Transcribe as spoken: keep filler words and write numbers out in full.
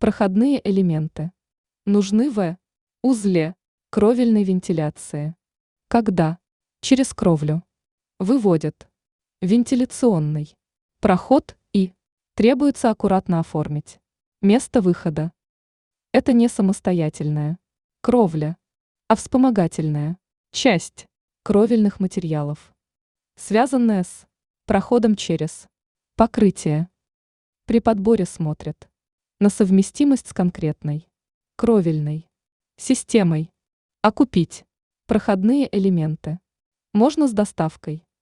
Проходные элементы. Нужны в узле кровельной вентиляции. Когда через кровлю выводят вентиляционный проход и требуется аккуратно оформить место выхода. Это не самостоятельная кровля, а вспомогательная часть кровельных материалов, связанная с проходом через покрытие. При подборе смотрят на совместимость с конкретной кровельной системой. А купить проходные элементы можно с доставкой.